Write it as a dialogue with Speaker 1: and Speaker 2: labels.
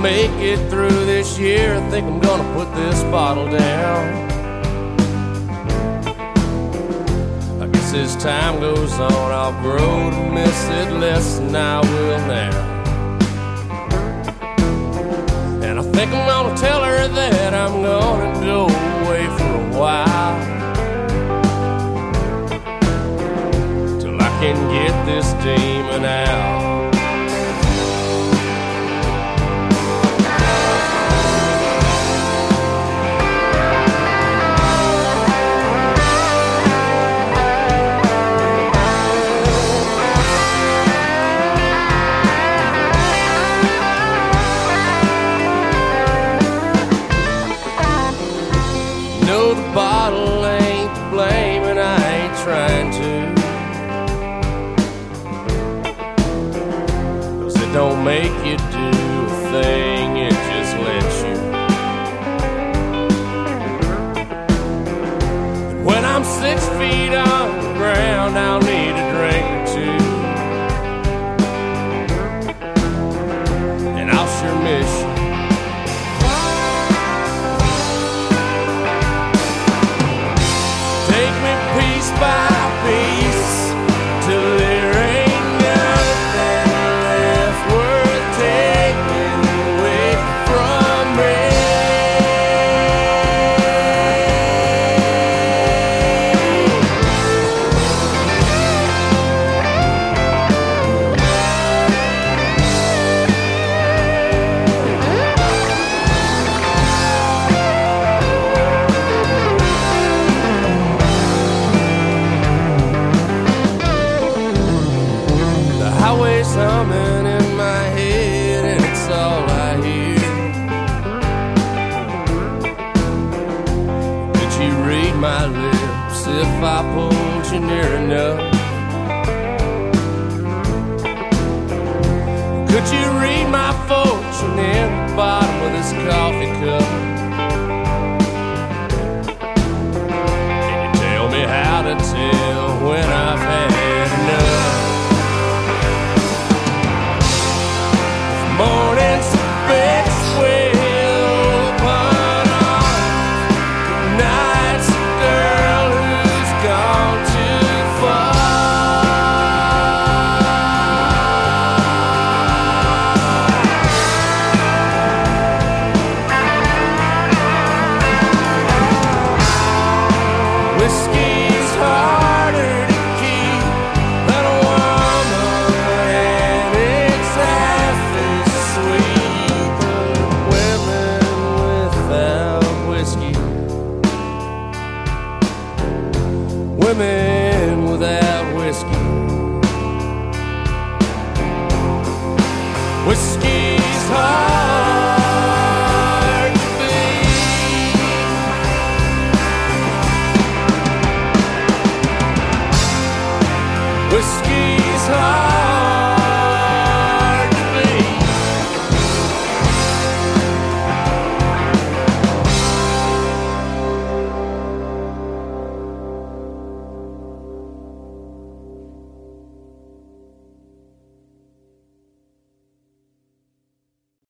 Speaker 1: make it through this year. I think I'm gonna put this bottle down. I guess as time goes on, I'll grow to miss it less than I will now. And I think I'm gonna tell her that I'm gonna go away for a while, till I can get this demon out. No, the bottle ain't to blame, and I ain't trying to, 'cause it don't make you do a thing, it just lets you. And when I'm 6 feet on the ground, I'll need a drink or two, and I'll sure miss you. Piece by piece, till there ain't nothing left worth taking away from me. Highway's humming in my head, and it's all I hear. Could you read my lips if I pulled you near enough? Could you read my fortune in the bottom of this coffee cup? Can you tell me how to tell when I've had enough? Morning's a big swell upon off. Night's a girl who's gone too far. Whiskey's harder to keep than a woman, and it's half as sweet. Women without whiskey, women without whiskey. Whiskey's hard to beat. Whiskey's hard